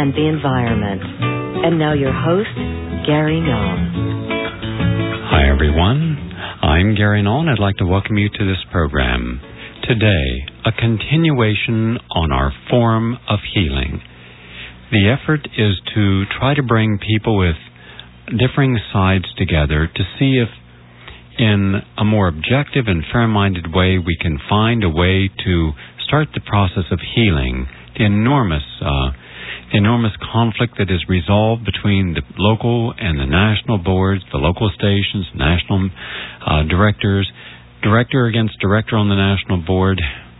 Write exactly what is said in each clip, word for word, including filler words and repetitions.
and the environment. And now your host, Gary Null. Hi, everyone. I'm Gary Null, and I'd like to welcome you to this program. Today, a continuation on our Forum of Healing. The effort is to try to bring people with differing sides together to see if, in a more objective and fair-minded way, we can find a way to start the process of healing the enormous, uh, the enormous conflict that is resolved between the local and the national boards, the local stations, national uh, directors, director against director on the national board.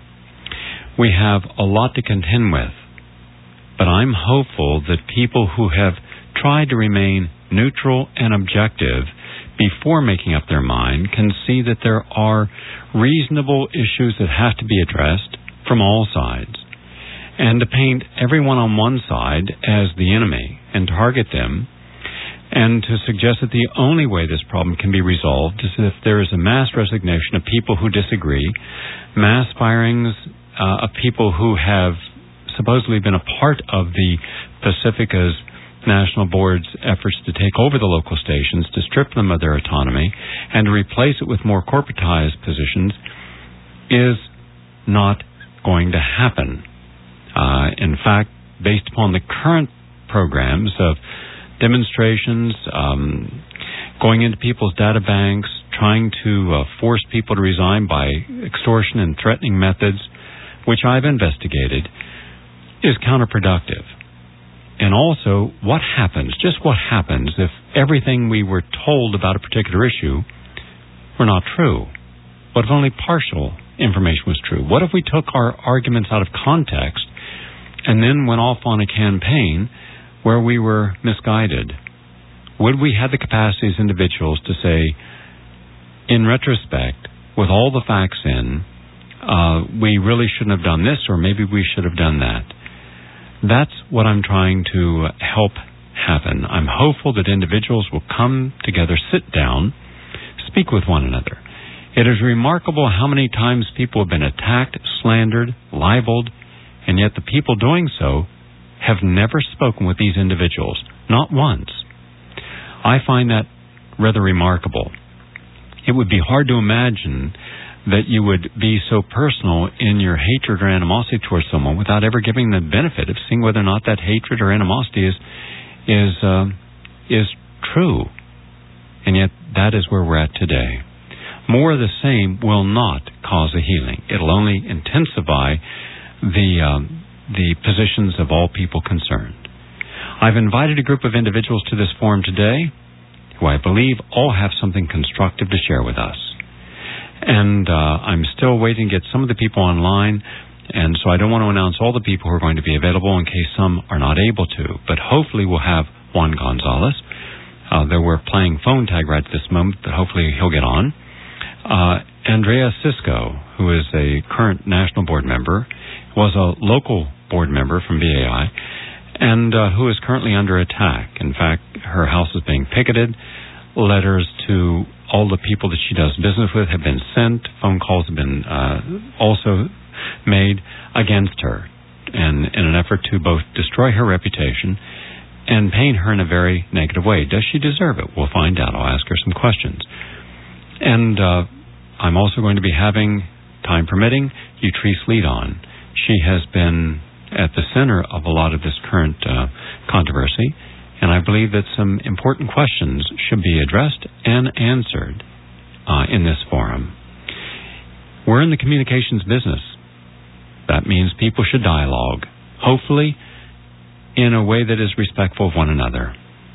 We have a lot to contend with, but I'm hopeful that people who have tried to remain neutral and objective before making up their mind can see that there are reasonable issues that have to be addressed from all sides, and to paint everyone on one side as the enemy and target them, and to suggest that the only way this problem can be resolved is if there is a mass resignation of people who disagree, mass firings uh, of people who have supposedly been a part of the Pacifica's National Board's efforts to take over the local stations, to strip them of their autonomy, and to replace it with more corporatized positions, is not going to happen. Uh, in fact, based upon the current programs of demonstrations, um, going into people's data banks, trying to uh, force people to resign by extortion and threatening methods, which I've investigated, is counterproductive. And also, what happens, just what happens if everything we were told about a particular issue were not true? What if only partial information was true? What if we took our arguments out of context and then went off on a campaign where we were misguided? Would we have the capacity as individuals to say, in retrospect, with all the facts in, uh, we really shouldn't have done this, or maybe we should have done that? That's what I'm trying to help happen. I'm hopeful that individuals will come together, sit down, speak with one another. It is remarkable how many times people have been attacked, slandered, libeled, and yet the people doing so have never spoken with these individuals, not once. I find that rather remarkable. It would be hard to imagine that you would be so personal in your hatred or animosity towards someone without ever giving the benefit of seeing whether or not that hatred or animosity is is uh, is true. And yet that is where we're at today. More of the same will not cause a healing. It'll only intensify the um, the positions of all people concerned. I've invited a group of individuals to this forum today who I believe all have something constructive to share with us. And uh, I'm still waiting to get some of the people online, and so I don't want to announce all the people who are going to be available in case some are not able to. But hopefully we'll have Juan Gonzalez. Uh, though we're playing phone tag right at this moment, but hopefully he'll get on. Uh, Andrea Cisco, who is a current national board member, was a local board member from B A I, and uh, who is currently under attack. In fact, her house is being picketed. Letters to all the people that she does business with have been sent. Phone calls have been uh, also made against her, and in an effort to both destroy her reputation and paint her in a very negative way. Does she deserve it? We'll find out. I'll ask her some questions. And uh, I'm also going to be having, time permitting, Utrice Lead on. She has been at the center of a lot of this current uh, controversy, and I believe that some important questions should be addressed and answered uh, in this forum. We're in the communications business. That means people should dialogue, hopefully in a way that is respectful of one another.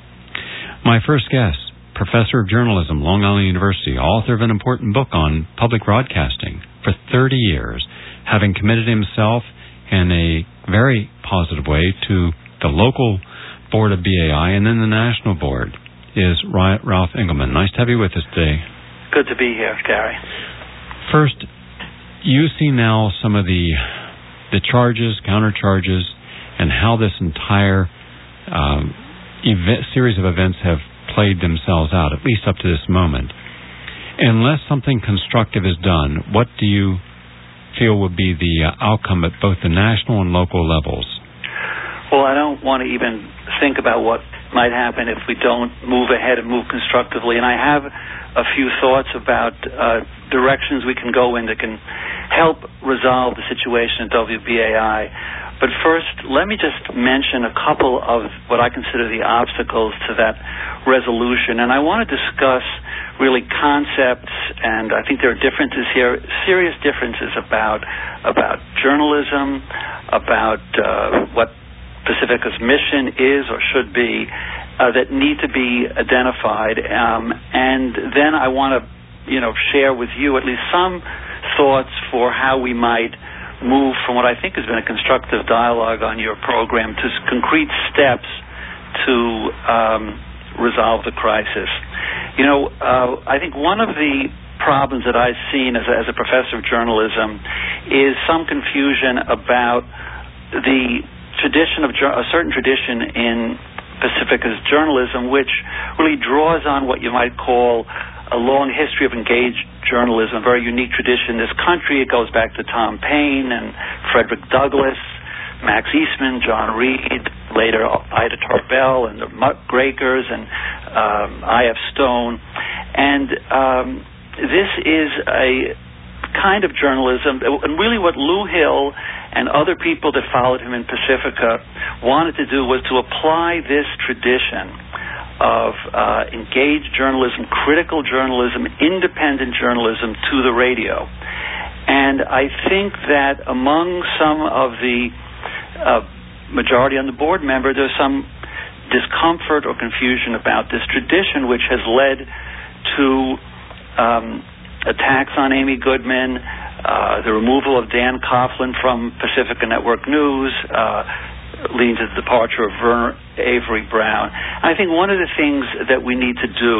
My first guest, Professor of Journalism, Long Island University, author of an important book on public broadcasting for thirty years, having committed himself in a very positive way to the local board of B A I and then the national board, is Ralph Engelman. Nice to have you with us today. Good to be here, Gary. First, you see now some of the the charges, counter-charges, and how this entire um, event, series of events have played themselves out, at least up to this moment. Unless something constructive is done, what do you feel would be the uh, outcome at both the national and local levels? Well, I don't want to even think about what might happen if we don't move ahead and move constructively. And I have a few thoughts about uh, directions we can go in that can help resolve the situation at W B A I. But first, let me just mention a couple of what I consider the obstacles to that resolution. And I want to discuss really concepts, and I think there are differences here, serious differences about about journalism, about uh, what Pacifica's mission is or should be, uh, that need to be identified. Um, and then I want to, you know, share with you at least some thoughts for how we might move from what I think has been a constructive dialogue on your program to concrete steps to um, resolve the crisis. You know, uh, I think one of the problems that I've seen as a, as a professor of journalism is some confusion about the tradition of a certain tradition in Pacifica's journalism, which really draws on what you might call a long history of engaged journalism, a very unique tradition in this country. It goes back to Tom Paine and Frederick Douglass, Max Eastman, John Reed, later Ida Tarbell and the Muckrakers and um, I F Stone. And um, this is a kind of journalism, and really what Lou Hill and other people that followed him in Pacifica wanted to do was to apply this tradition of uh, engaged journalism, critical journalism, independent journalism to the radio. And I think that among some of the uh, majority on the board member, there's some discomfort or confusion about this tradition, which has led to um, attacks on Amy Goodman, uh, the removal of Dan Coughlin from Pacifica Network News, uh, leading to the departure of Verner Avery Brown. I think one of the things that we need to do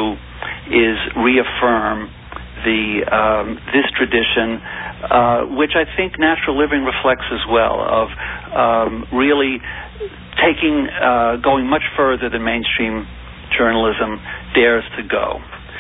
is reaffirm the um, this tradition, uh, which I think Natural Living reflects as well, of um, really taking, uh, going much further than mainstream journalism dares to go.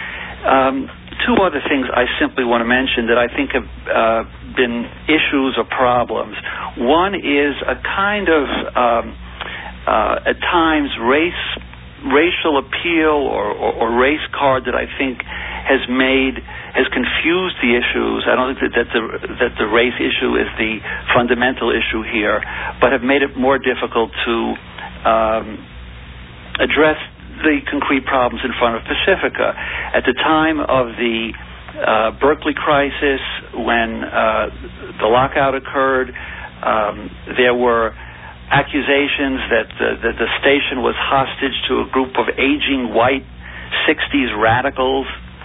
Um, two other things I simply want to mention that I think have uh, been issues or problems. One is a kind of, um, uh, at times, race, racial appeal or, or, or race card that I think has made, has confused the issues. I don't think that, that the that the race issue is the fundamental issue here, but have made it more difficult to um, address the concrete problems in front of Pacifica. At the time of the uh, Berkeley crisis, when uh, the lockout occurred, um, there were accusations that the, that the station was hostage to a group of aging white sixties radicals.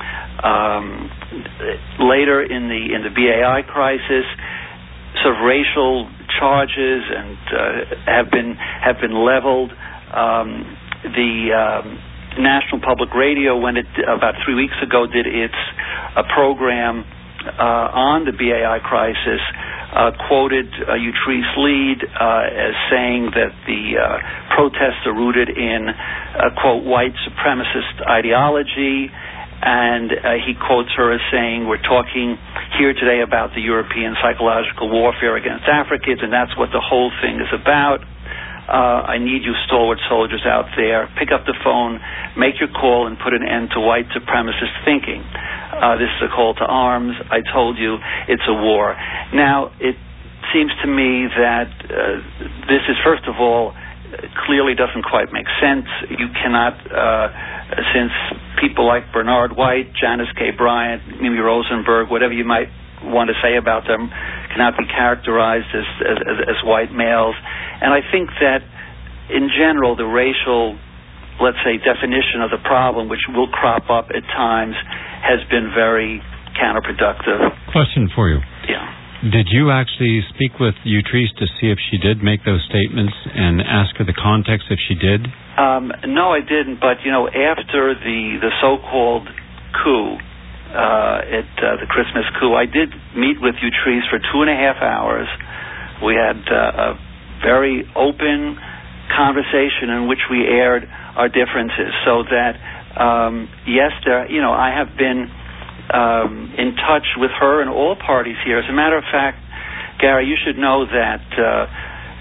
Um, later in the in the B A I crisis, sort of racial charges and uh, have been have been leveled. Um, the um, National Public Radio, when it about three weeks ago did its a program uh, on the B A I crisis, uh, quoted uh, Utrice Lead uh, as saying that the uh, protests are rooted in uh, quote white supremacist ideology. And uh, he quotes her as saying, we're talking here today about the European psychological warfare against Africans, and that's what the whole thing is about. Uh, I need you stalwart soldiers out there. Pick up the phone, make your call, and put an end to white supremacist thinking. Uh, this is a call to arms. I told you it's a war. Now, it seems to me that uh, this is, first of all, clearly doesn't quite make sense. You cannot, uh, since people like Bernard White, Janice K. Bryant, Mimi Rosenberg, whatever you might want to say about them, cannot be characterized as, as, as white males. And I think that, in general, the racial, let's say, definition of the problem, which will crop up at times, has been very counterproductive. Question for you. Yeah. Did you actually speak with Utrice to see if she did make those statements and ask her the context if she did? Um, no, I didn't. But, you know, after the, the so-called coup, uh, at uh, the Christmas coup, I did meet with Utrice for two and a half hours. We had uh, a very open conversation in which we aired our differences, so that, um, yes, there, you know, I have been Um, in touch with her and all parties here. As a matter of fact, Gary, you should know that uh,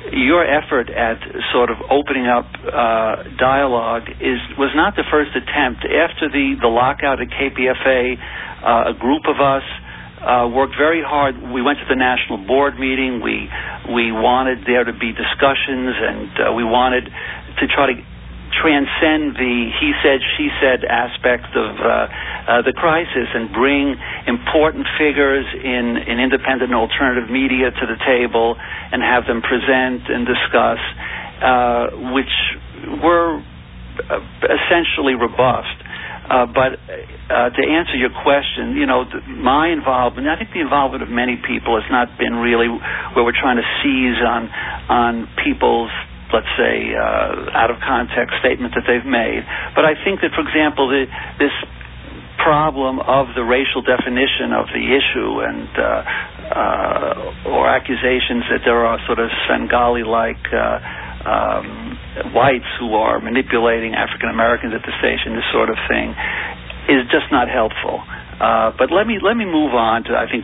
your effort at sort of opening up uh, dialogue is was not the first attempt. After the, the lockout at K P F A, uh, a group of us uh, worked very hard. We went to the national board meeting. We we wanted there to be discussions, and uh, we wanted to try to transcend the he said, she said aspect of uh, uh, the crisis and bring important figures in, in independent and alternative media to the table and have them present and discuss, uh, which were uh, essentially rebuffed. Uh, but uh, to answer your question, you know, th- my involvement, I think the involvement of many people has not been really where we're trying to seize on on people's, let's say, uh, out-of-context statement that they've made. But I think that, for example, the, this problem of the racial definition of the issue and uh, uh, or accusations that there are sort of Svengali-like uh, um, whites who are manipulating African Americans at the station, this sort of thing, is just not helpful. Uh, but let me let me move on to, I think,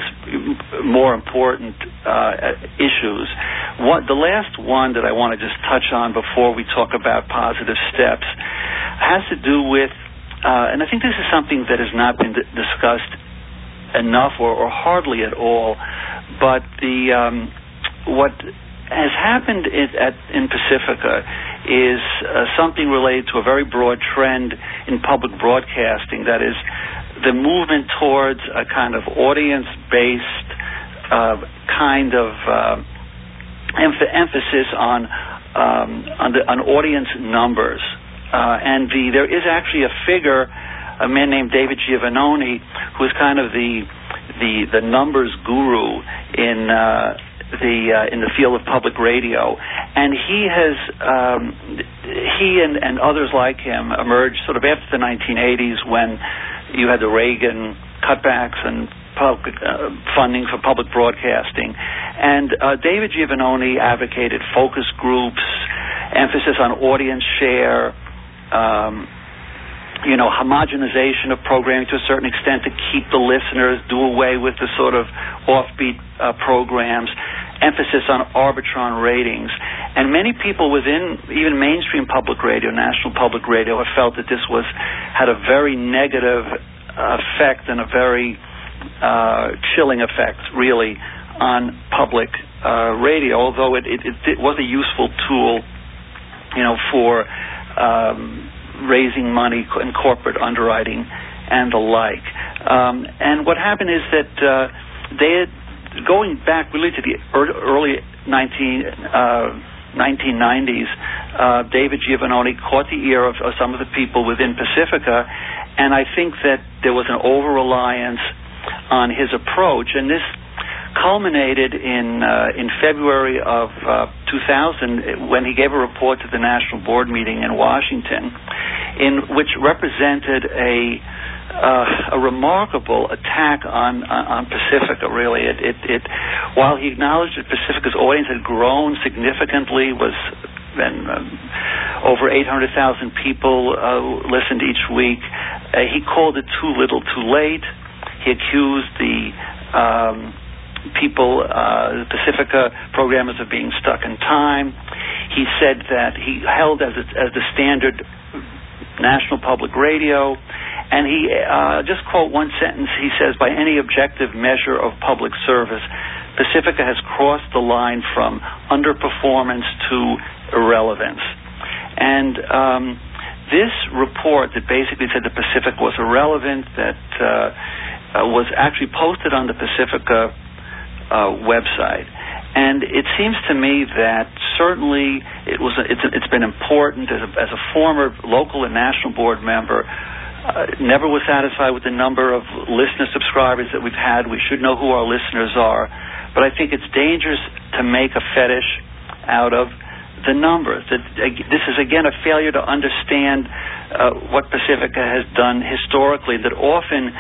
more important uh, issues. What, the last one that I want to just touch on before we talk about positive steps has to do with, uh, and I think this is something that has not been d- discussed enough or, or hardly at all, but the um, what has happened in, at, in Pacifica is uh, something related to a very broad trend in public broadcasting, that is, the movement towards a kind of audience-based uh, kind of uh, emph- emphasis on um, on, the, on audience numbers. Uh, and the, there is actually a figure, a man named David Giovannoni, who is kind of the the, the numbers guru in uh, the uh, in the field of public radio, and he has um, he and, and others like him emerged sort of after the nineteen eighties when you had the Reagan cutbacks and public, uh, funding for public broadcasting. And uh, David Giovannoni advocated focus groups, emphasis on audience share, um, you know, homogenization of programming to a certain extent to keep the listeners, do away with the sort of offbeat uh, programs, emphasis on Arbitron ratings. And many people within even mainstream public radio, national public radio, have felt that this was had a very negative effect and a very uh, chilling effect, really, on public uh, radio, although it, it, it was a useful tool, you know, for um, raising money in corporate underwriting and the like. Um, and what happened is that uh, they had, going back really to the early nineteen nineties, uh, David Giovannoni caught the ear of, of some of the people within Pacifica, and I think that there was an over-reliance on his approach, and this culminated in uh, in February of uh, two thousand when he gave a report to the National Board meeting in Washington, in which represented a Uh, a remarkable attack on, on, on Pacifica, really. It, it, it, while he acknowledged that Pacifica's audience had grown significantly, was then um, over eight hundred thousand people uh, listened each week, uh, he called it too little too late. He accused the um, people, uh, the Pacifica programmers, of being stuck in time. He said that he held as, a, as the standard national public radio. And he, uh, just quote one sentence, he says, by any objective measure of public service, Pacifica has crossed the line from underperformance to irrelevance. And um, this report that basically said the Pacifica was irrelevant, that uh, uh, was actually posted on the Pacifica uh, website. And it seems to me that certainly it was a, it's, a, it's been important as a, as a former local and national board member. Uh, never was satisfied with the number of listener subscribers that we've had. We should know who our listeners are. But I think it's dangerous to make a fetish out of the numbers. That, uh, this is, again, a failure to understand uh, what Pacifica has done historically, that often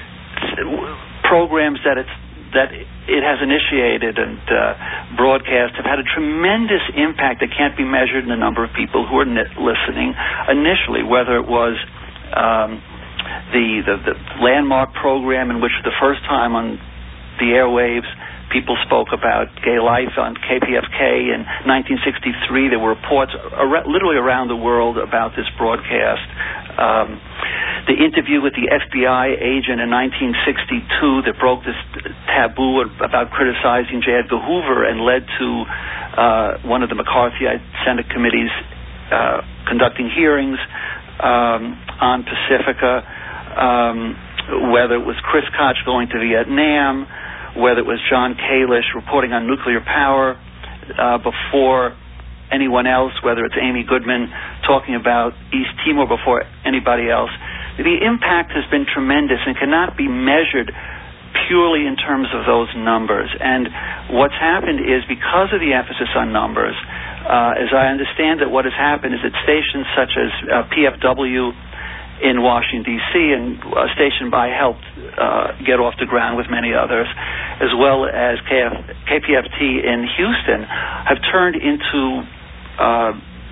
programs that it's that it has initiated and uh, broadcast have had a tremendous impact that can't be measured in the number of people who are listening initially, whether it was Um, the, the the landmark program in which for the first time on the airwaves people spoke about gay life on K P F K in nineteen sixty-three. There were reports ar- literally around the world about this broadcast. Um, the interview with the F B I agent in nineteen sixty-two that broke this taboo about criticizing J. Edgar Hoover and led to uh, one of the McCarthy Senate committees uh, conducting hearings um, on Pacifica, um, whether it was Chris Koch going to Vietnam, whether it was John Kalish reporting on nuclear power uh, before anyone else, whether it's Amy Goodman talking about East Timor before anybody else. The impact has been tremendous and cannot be measured purely in terms of those numbers. And what's happened is, because of the emphasis on numbers, uh, as I understand it, what has happened is that stations such as uh, P F W in Washington, D C, and a station I helped uh, get off the ground with many others, as well as K F, K P F T in Houston, have turned into uh,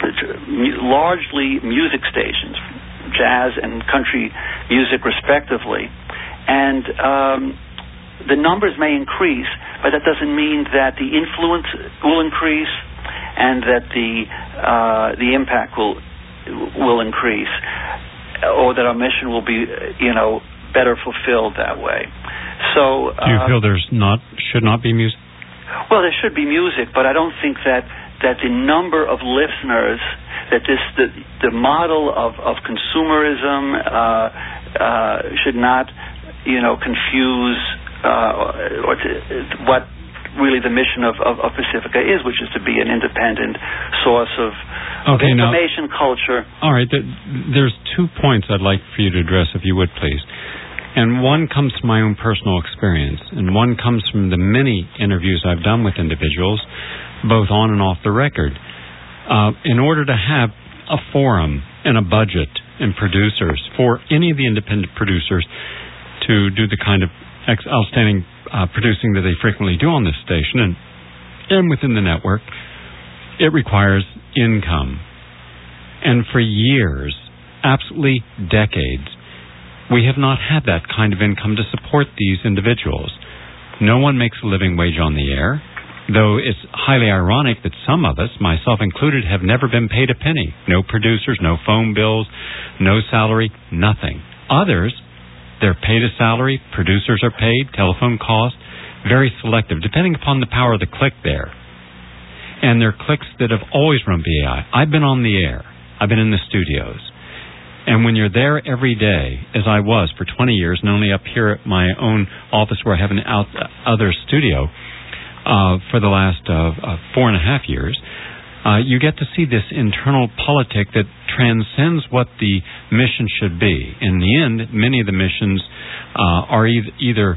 largely music stations, jazz and country music respectively. And um, the numbers may increase, but that doesn't mean that the influence will increase and that the uh, the impact will will increase, or that our mission will be, you know, better fulfilled that way. So, uh, do you feel there's not should not be music? Well, there should be music, but I don't think that that the number of listeners, that this the the model of of consumerism uh, uh, should not, you know, confuse uh, or to, what really the mission of, of, of Pacifica is, which is to be an independent source of, okay, of information, now, culture. All right, there, there's two points I'd like for you to address, if you would, please. And one comes from my own personal experience, and one comes from the many interviews I've done with individuals, both on and off the record. Uh, in order to have a forum and a budget and producers for any of the independent producers to do the kind of ex- outstanding uh, producing that they frequently do on this station and, and within the network, it requires income. And for years, absolutely decades, we have not had that kind of income to support these individuals. No one makes a living wage on the air, though it's highly ironic that some of us, myself included, have never been paid a penny. No producers, no phone bills, no salary, nothing. Others, they're paid a salary, producers are paid, telephone costs, very selective, depending upon the power of the click there. And they're clicks that have always run B A I. I've been on the air. I've been in the studios. And when you're there every day, as I was for twenty years, and only up here at my own office where I have an out, uh, other studio uh, for the last uh, uh, four and a half years, uh, you get to see this internal politic that transcends what the mission should be. In the end, many of the missions uh, are e- either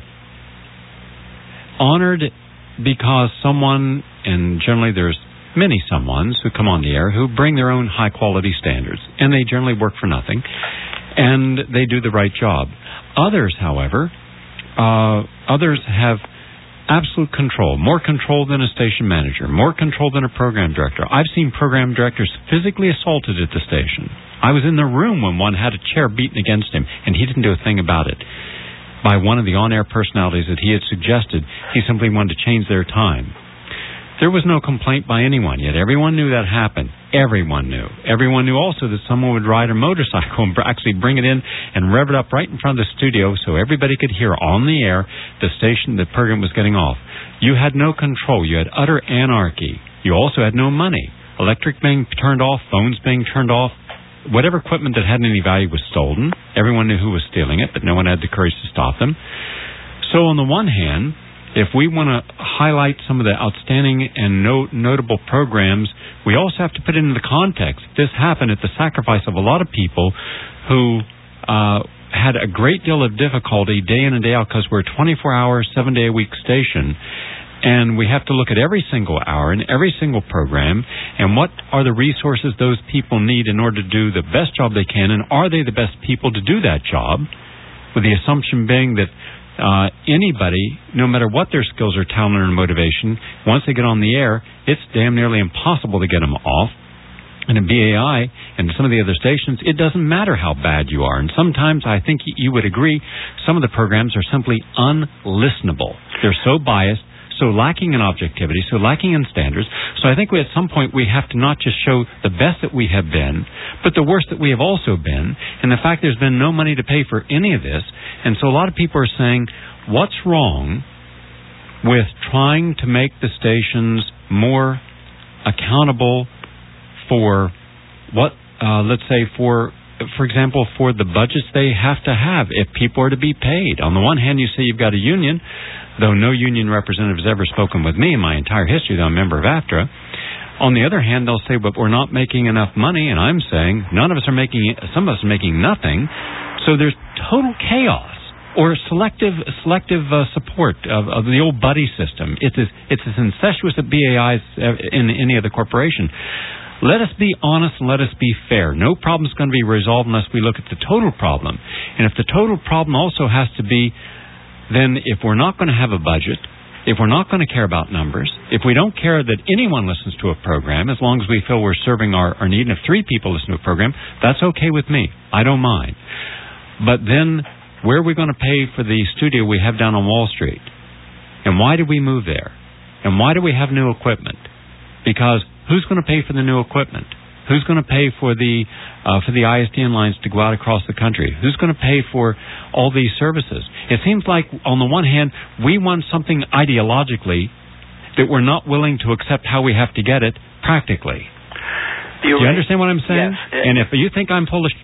honored because someone, and generally there's many someones who come on the air who bring their own high-quality standards, and they generally work for nothing, and they do the right job. Others, however, uh, others have absolute control, more control than a station manager, more control than a program director. I've seen program directors physically assaulted at the station. I was in the room when one had a chair beaten against him, and he didn't do a thing about it. By one of the on-air personalities that he had suggested, he simply wanted to change their time. There was no complaint by anyone, yet everyone knew that happened. Everyone knew. Everyone knew also that someone would ride a motorcycle and actually bring it in and rev it up right in front of the studio so everybody could hear on the air the station the program was getting off. You had no control. You had utter anarchy. You also had no money. Electric being turned off, phones being turned off. Whatever equipment that had any value was stolen. Everyone knew who was stealing it, but no one had the courage to stop them. So on the one hand, if we want to highlight some of the outstanding and no, notable programs, we also have to put it into the context. This happened at the sacrifice of a lot of people who uh, had a great deal of difficulty day in and day out because we're a twenty-four hour, seven day a week station. And we have to look at every single hour and every single program and what are the resources those people need in order to do the best job they can, and are they the best people to do that job, with the assumption being that Uh, anybody, no matter what their skills or talent or motivation, once they get on the air, it's damn nearly impossible to get them off. And in B A I and some of the other stations, it doesn't matter how bad you are. And sometimes, I think you would agree, some of the programs are simply unlistenable. They're so biased, so lacking in objectivity, so lacking in standards. So I think we, at some point we have to not just show the best that we have been, but the worst that we have also been. And the fact there's been no money to pay for any of this. And so a lot of people are saying, what's wrong with trying to make the stations more accountable for what, uh, let's say, for for example, for the budgets they have to have if people are to be paid. On the one hand, you say you've got a union, though no union representative has ever spoken with me in my entire history, though I'm a member of AFTRA. On the other hand, they'll say, but we're not making enough money, and I'm saying none of us are making, some of us are making nothing, so there's total chaos. Or selective selective uh, support of, of the old buddy system. It's as, it's as incestuous at B A I as in any other corporation. Let us be honest and let us be fair. No problem is going to be resolved unless we look at the total problem. And if the total problem also has to be, then if we're not going to have a budget, if we're not going to care about numbers, if we don't care that anyone listens to a program, as long as we feel we're serving our, our need, and if three people listen to a program, that's okay with me. I don't mind. But then, where are we going to pay for the studio we have down on Wall Street? And why did we move there? And why do we have new equipment? Because who's going to pay for the new equipment? Who's going to pay for the uh, for the I S D N lines to go out across the country? Who's going to pay for all these services? It seems like, on the one hand, we want something ideologically that we're not willing to accept how we have to get it practically. You're Do you right. understand what I'm saying? Yes. And if you think I'm full of...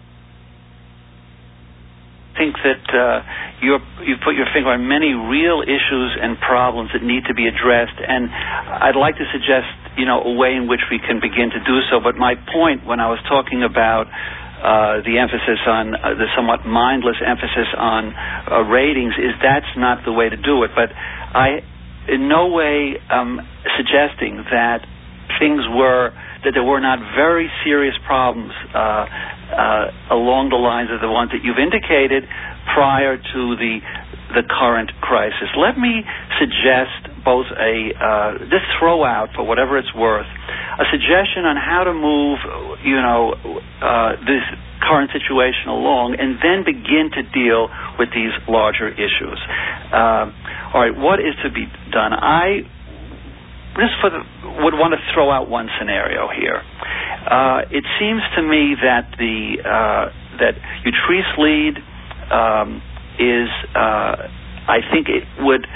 I think that uh, you're, you put your finger on many real issues and problems that need to be addressed, and I'd like to suggest, you know, a way in which we can begin to do so. But my point when I was talking about uh, the emphasis on uh, the somewhat mindless emphasis on uh, ratings is that's not the way to do it. But I, in no way, um, suggesting that things were that there were not very serious problems uh, uh, along the lines of the ones that you've indicated prior to the the current crisis. Let me suggest both a uh, just throw out, for whatever it's worth, a suggestion on how to move, you know, uh, this current situation along, and then begin to deal with these larger issues. Uh, all right, what is to be done? I just for the, would want to throw out one scenario here. Uh, it seems to me that the uh, that Utrice Lead um, is, uh, I think it would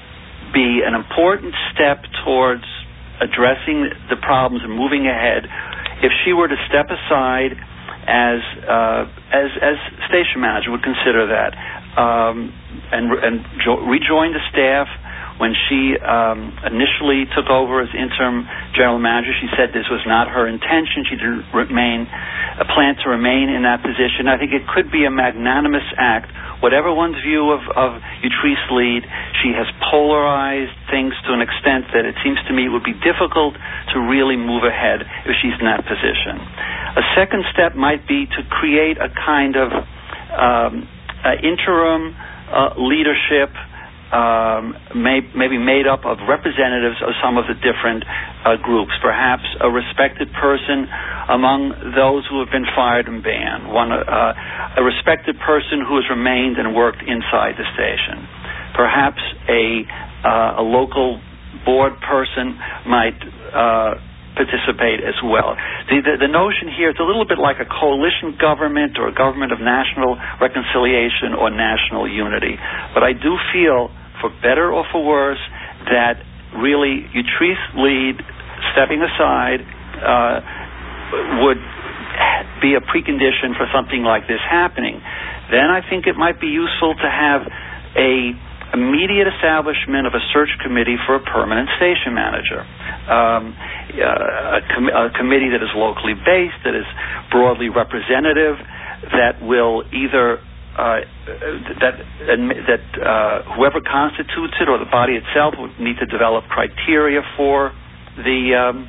be an important step towards addressing the problems and moving ahead if she were to step aside as uh, as as station manager, would consider that, um, and and jo- rejoin the staff. When she um, initially took over as interim general manager, she said this was not her intention. She didn't remain, a plan to remain in that position. I think it could be a magnanimous act. Whatever one's view of, of Utrice Lead, she has polarized things to an extent that it seems to me it would be difficult to really move ahead if she's in that position. A second step might be to create a kind of um, uh, interim uh, leadership Um, may, maybe made up of representatives of some of the different uh, groups, perhaps a respected person among those who have been fired and banned, one uh, a respected person who has remained and worked inside the station, perhaps a, uh, a local board person might uh, participate as well. The, the, the notion here is a little bit like a coalition government or a government of national reconciliation or national unity. But I do feel, for better or for worse, that really Utrice Lead stepping aside uh, would be a precondition for something like this happening. Then I think it might be useful to have a immediate establishment of a search committee for a permanent station manager. Um, uh, a, com- a committee that is locally based, that is broadly representative, that will either uh, that uh, that uh, whoever constitutes it or the body itself would need to develop criteria for the um,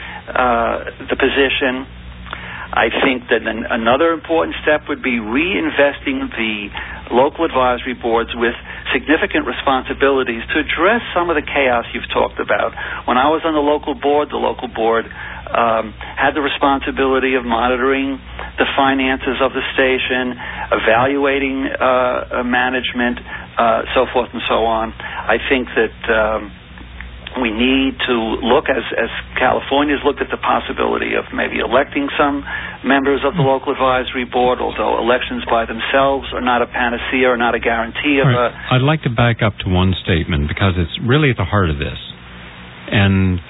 uh, the position. I think that an, another important step would be reinvesting the local advisory boards with significant responsibilities to address some of the chaos you've talked about. When I was on the local board, the local board um, had the responsibility of monitoring the finances of the station, evaluating uh, management, uh, so forth and so on. I think that um, we need to look, as, as California's looked at the possibility of maybe electing some members of the local advisory board, although elections by themselves are not a panacea or not a guarantee of right. a... I'd like to back up to one statement because it's really at the heart of this. And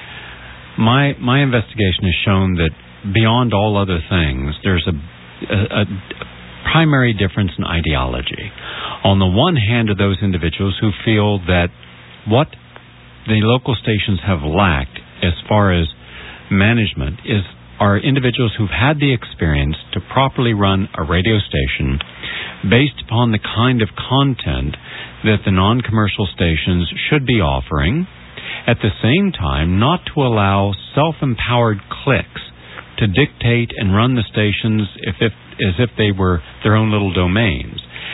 my my investigation has shown that beyond all other things, there's a, a, a primary difference in ideology. On the one hand are those individuals who feel that what the local stations have lacked as far as management is are individuals who've had the experience to properly run a radio station based upon the kind of content that the non-commercial stations should be offering, at the same time not to allow self-empowered cliques to dictate and run the stations if, if, as if they were their own little domains.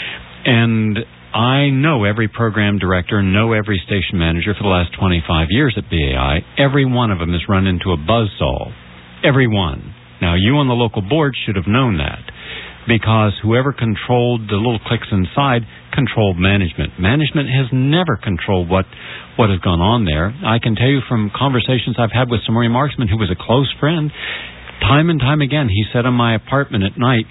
And I know every program director, know every station manager for the last twenty-five years at B A I. Every one of them has run into a buzzsaw. Every one. Now, you on the local board should have known that, because whoever controlled the little cliques inside controlled management. Management has never controlled what, what has gone on there. I can tell you from conversations I've had with Samori Marksman, who was a close friend, time and time again, he sat in my apartment at night.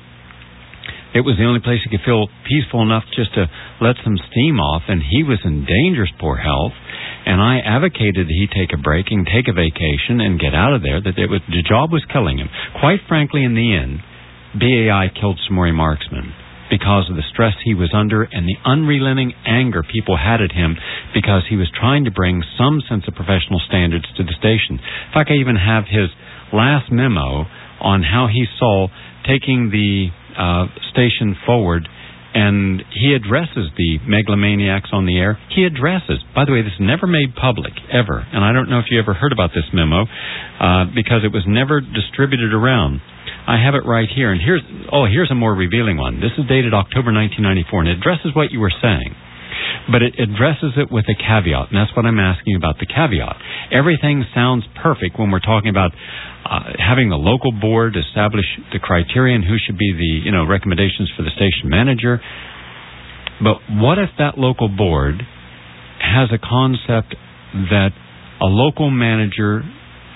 It was the only place he could feel peaceful enough just to let some steam off, and he was in dangerous poor health. And I advocated that he take a break and take a vacation and get out of there, that it was, the job was killing him. Quite frankly, in the end, B A I killed Samori Marksman because of the stress he was under and the unrelenting anger people had at him because he was trying to bring some sense of professional standards to the station. In fact, I even have his last memo on how he saw taking the uh, station forward, and he addresses the megalomaniacs on the air. He addresses, by the way, this is never made public, ever, and I don't know if you ever heard about this memo, uh, because it was never distributed around. I have it right here, and here's, oh, here's a more revealing one. This is dated October nineteen ninety-four, and it addresses what you were saying. But it addresses it with a caveat, and that's what I'm asking about, the caveat. Everything sounds perfect when we're talking about uh, having the local board establish the criteria and who should be the, you know, recommendations for the station manager. But what if that local board has a concept that a local manager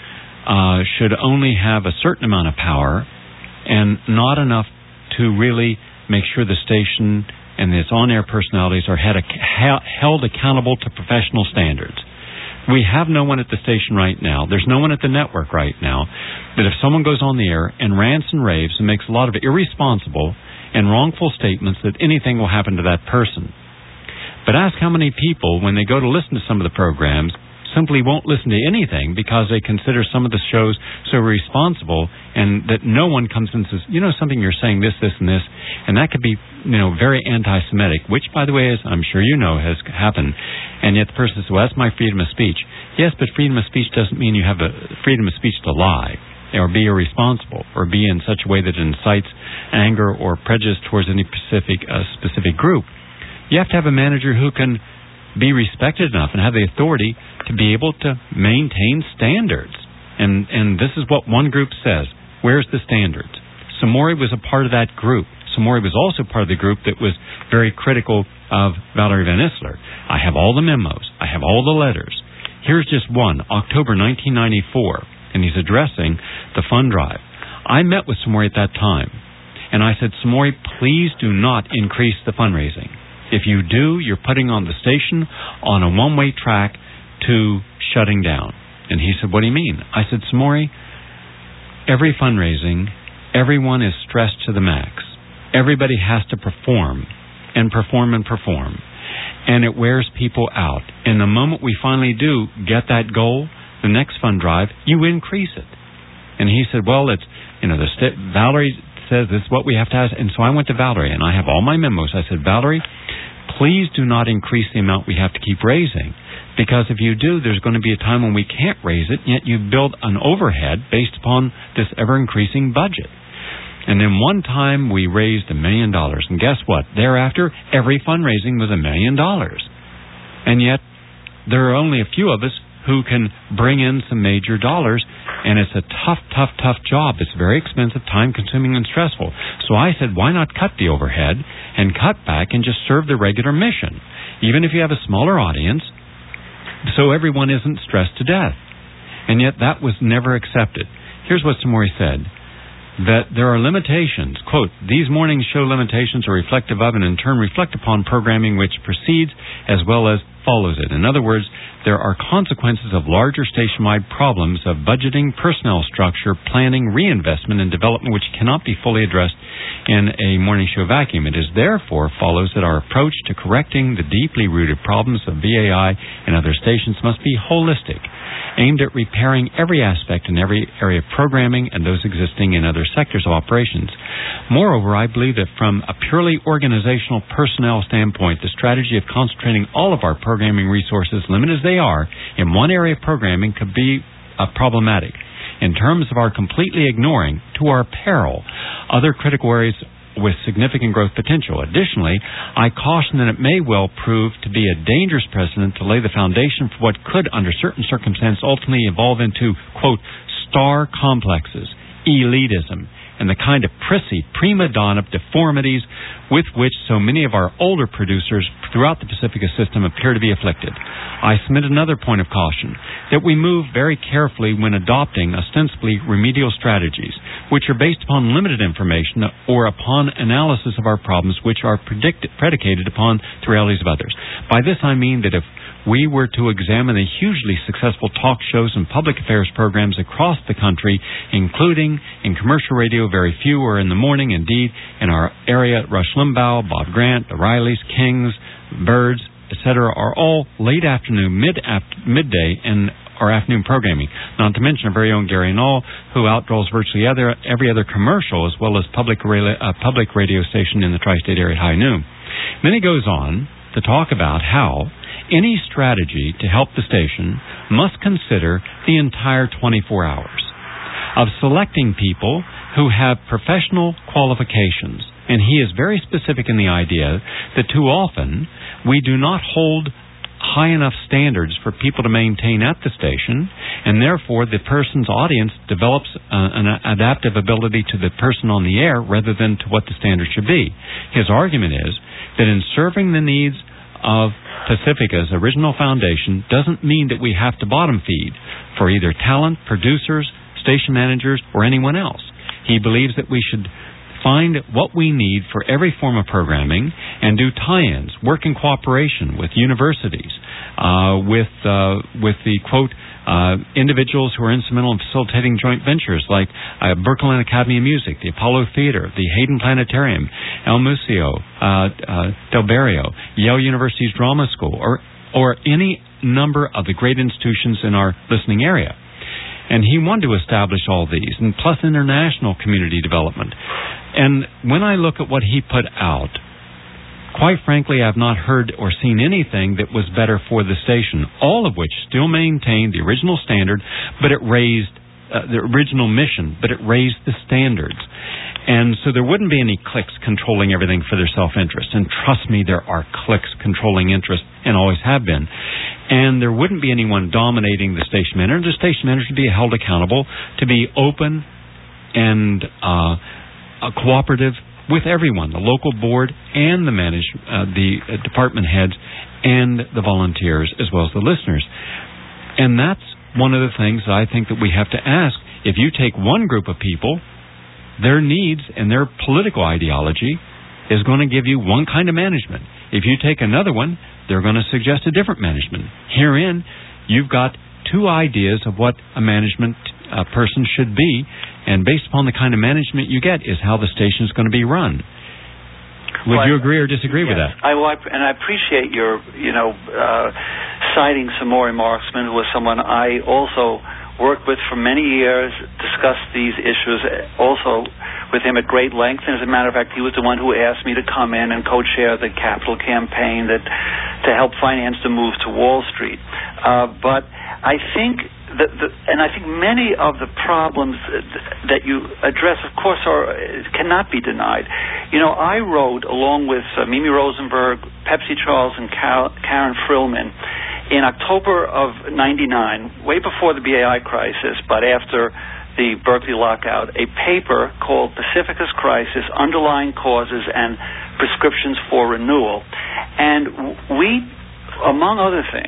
uh, should only have a certain amount of power and not enough to really make sure the station and its on-air personalities are had a, held accountable to professional standards? We have no one at the station right now. There's no one at the network right now that if someone goes on the air and rants and raves and makes a lot of irresponsible and wrongful statements, that anything will happen to that person. But ask how many people, when they go to listen to some of the programs, simply won't listen to anything because they consider some of the shows so irresponsible, and that no one comes in and says, you know something, you're saying this, this, and this, and that could be, you know, very anti-Semitic, which, by the way, as I'm sure you know, has happened. And yet the person says, well, that's my freedom of speech. Yes, but freedom of speech doesn't mean you have a freedom of speech to lie or be irresponsible or be in such a way that it incites anger or prejudice towards any specific uh, specific group. You have to have a manager who can be respected enough and have the authority to be able to maintain standards. And and this is what one group says. Where's the standards? Samori was a part of that group. Samori was also part of the group that was very critical of Valerie Van Isler. I have all the memos. I have all the letters. Here's just one, October nineteen ninety-four, and he's addressing the fund drive. I met with Samori at that time, and I said, Samori, please do not increase the fundraising. If you do, you're putting on the station on a one-way track to shutting down. And he said, what do you mean? I said, Samori, every fundraising, everyone is stressed to the max. Everybody has to perform and perform and perform. And it wears people out. And the moment we finally do get that goal, the next fund drive, you increase it. And he said, well, it's, you know, the st- Valerie says this is what we have to have. And so I went to Valerie, and I have all my memos. I said, Valerie, please do not increase the amount we have to keep raising. Because if you do, there's going to be a time when we can't raise it, yet you build an overhead based upon this ever-increasing budget. And then one time we raised a million dollars. And guess what? Thereafter, every fundraising was a million dollars. And yet, there are only a few of us who can bring in some major dollars. And it's a tough, tough, tough job. It's very expensive, time-consuming, and stressful. So I said, why not cut the overhead and cut back and just serve the regular mission? Even if you have a smaller audience, so everyone isn't stressed to death. And yet that was never accepted. Here's what Samori said, that there are limitations. Quote, these mornings show limitations are reflective of and in turn reflect upon programming which precedes as well as follows it. In other words, there are consequences of larger station-wide problems of budgeting, personnel structure, planning, reinvestment, and development which cannot be fully addressed in a morning show vacuum. It is therefore follows that our approach to correcting the deeply rooted problems of V A I and other stations must be holistic, aimed at repairing every aspect in every area of programming and those existing in other sectors of operations. Moreover, I believe that from a purely organizational personnel standpoint, the strategy of concentrating all of our programming resources, limited as they are, in one area of programming could be uh, problematic in terms of our completely ignoring, to our peril, other critical areas with significant growth potential. Additionally, I caution that it may well prove to be a dangerous precedent to lay the foundation for what could, under certain circumstances, ultimately evolve into, quote, star complexes, elitism, and the kind of prissy, prima donna deformities with which so many of our older producers throughout the Pacifica system appear to be afflicted. I submit another point of caution, that we move very carefully when adopting ostensibly remedial strategies, which are based upon limited information or upon analysis of our problems which are predict- predicated upon the realities of others. By this I mean that if we were to examine the hugely successful talk shows and public affairs programs across the country, including in commercial radio, very few are in the morning. Indeed, in our area, Rush Limbaugh, Bob Grant, the Rileys, Kings, Birds, et cetera, are all late afternoon, mid midday, and our afternoon programming. Not to mention our very own Gary Null, who outdraws virtually other, every other commercial as well as public, uh, public radio station in the tri-state area at high noon. Then he goes on to talk about how any strategy to help the station must consider the entire twenty-four hours of selecting people who have professional qualifications. And he is very specific in the idea that too often we do not hold high enough standards for people to maintain at the station, and therefore the person's audience develops uh, an adaptive ability to the person on the air rather than to what the standard should be. His argument is that in serving the needs of Pacifica's original foundation doesn't mean that we have to bottom feed for either talent, producers, station managers, or anyone else. He believes that we should find what we need for every form of programming and do tie-ins, work in cooperation with universities, uh, with uh, with the, quote, uh, individuals who are instrumental in facilitating joint ventures like uh, Berklee Academy of Music, the Apollo Theater, the Hayden Planetarium, El Museo, uh, uh, Del Barrio, Yale University's Drama School, or or any number of the great institutions in our listening area. And he wanted to establish all these, and plus international community development. And when I look at what he put out, quite frankly, I've not heard or seen anything that was better for the station, all of which still maintained the original standard, but it raised uh, the original mission, but it raised the standards. And so there wouldn't be any cliques controlling everything for their self-interest. And trust me, there are cliques controlling interest, and always have been. And there wouldn't be anyone dominating the station manager. The station manager would be held accountable to be open and uh, uh, cooperative with everyone, the local board and the manage, uh, the uh, department heads and the volunteers as well as the listeners. And that's one of the things I think that we have to ask. If you take one group of people, their needs and their political ideology is going to give you one kind of management. If you take another one, they're going to suggest a different management. Herein, you've got two ideas of what a management uh, person should be, and based upon the kind of management you get is how the station is going to be run. Would well, you agree or disagree yes, with that? I, well, I, and I appreciate your, you know, uh, citing Samori Marksman, who was someone I also worked with for many years, discussed these issues also with him at great length. And as a matter of fact, he was the one who asked me to come in and co-chair the capital campaign that to help finance the move to Wall Street. Uh, but I think that, the, and I think many of the problems that you address, of course, are cannot be denied. You know, I wrote along with uh, Mimi Rosenberg, Pepsi Charles, and Car- Karen Frillman in October of ninety-nine, way before the B A I crisis, but after the Berkeley lockout, a paper called Pacifica's Crisis, Underlying Causes and Prescriptions for Renewal. And we, among other things,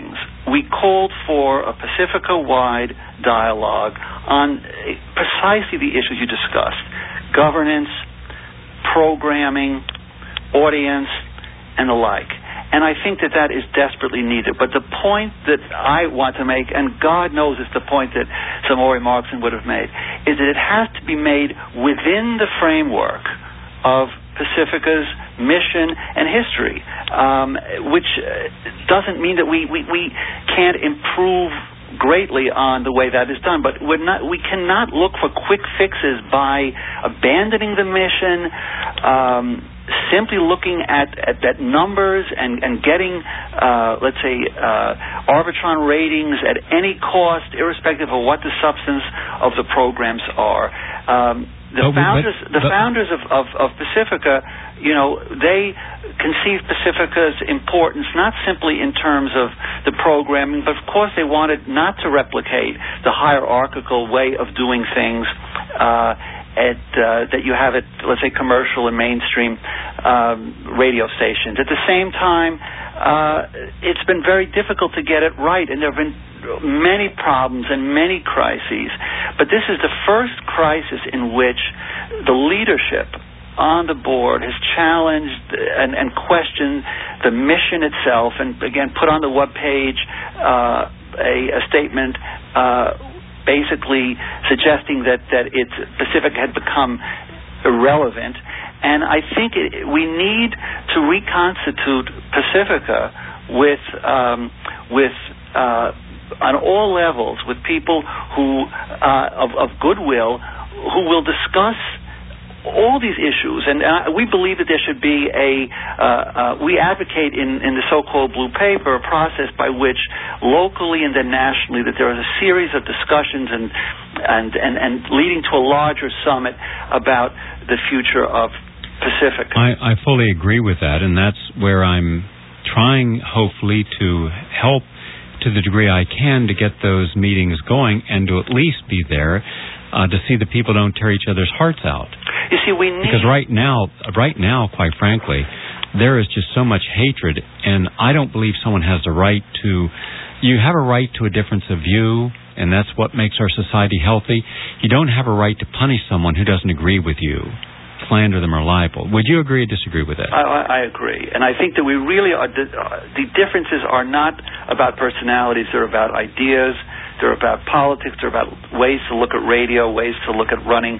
we called for a Pacifica-wide dialogue on precisely the issues you discussed: governance, programming, audience, and the like. And I think that that is desperately needed. But the point that I want to make, and God knows it's the point that Samori Markson would have made, is that it has to be made within the framework of Pacifica's mission and history, um, which doesn't mean that we, we, we can't improve greatly on the way that is done, but we're not, we cannot look for quick fixes by abandoning the mission, um, simply looking at, at, at numbers and, and getting, uh, let's say, uh, Arbitron ratings at any cost, irrespective of what the substance of the programs are. Um, the but, founders, but, the but, founders of, of, of Pacifica, you know, they conceived Pacifica's importance not simply in terms of the programming, but of course they wanted not to replicate the hierarchical way of doing things uh, at, uh, that you have at, let's say, commercial and mainstream um, radio stations. At the same time, uh, it's been very difficult to get it right, and there have been many problems and many crises. But this is the first crisis in which the leadership on the board has challenged and, and questioned the mission itself, and again put on the webpage uh, a, a statement uh, basically suggesting that, that its Pacifica had become irrelevant. And I think it, we need to reconstitute Pacifica with um, with uh, on all levels, with people who uh, of, of goodwill who will discuss all these issues. And uh, we believe that there should be a, uh, uh, we advocate in, in the so-called Blue Paper a process by which locally and then nationally that there is a series of discussions and, and, and, and leading to a larger summit about the future of Pacifica. I, I fully agree with that, and that's where I'm trying, hopefully, to help to the degree I can to get those meetings going and to at least be there uh, to see the people don't tear each other's hearts out. You see, we need... Because right now, right now, quite frankly, there is just so much hatred, and I don't believe someone has the right to... You have a right to a difference of view, and that's what makes our society healthy. You don't have a right to punish someone who doesn't agree with you, slander them, or libel. Would you agree or disagree with that? I, I agree. And I think that we really are... The, the differences are not about personalities. They're about ideas. They're about politics. They're about ways to look at radio, ways to look at running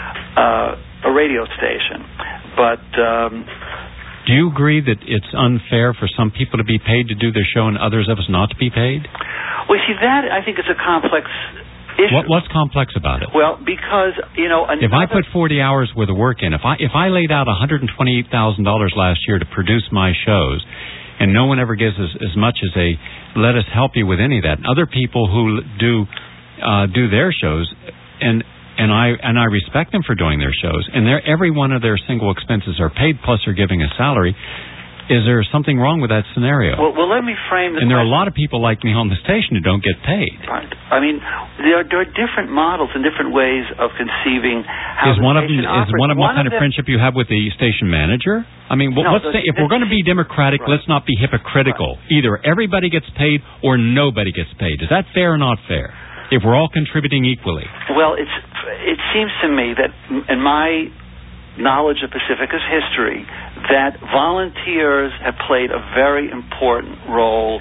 uh, a radio station. But... Um, do you agree that it's unfair for some people to be paid to do their show and others of us not to be paid? Well, see, that I think is a complex issue. What, what's complex about it? Well, because, you know... If I put forty hours worth of work in, if I if I laid out one hundred twenty-eight thousand dollars last year to produce my shows, and no one ever gives us as much as a, let us help you with any of that, and other people who do uh, do their shows, and and I and I respect them for doing their shows, and their every one of their single expenses are paid, plus they're giving a salary. Is there something wrong with that scenario? Well, well let me frame the And there question. are a lot of people like me on the station who don't get paid. Right. I mean, there are, there are different models and different ways of conceiving how is the one of them, station is operates. one of them what kind of them, friendship you have with the station manager? I mean, what, No, what's the- the, if we're going to be democratic, right. let's not be hypocritical. Right. Either everybody gets paid or nobody gets paid. Is that fair or not fair? If we're all contributing equally. Well, it's it seems to me that in my knowledge of Pacifica's history, that volunteers have played a very important role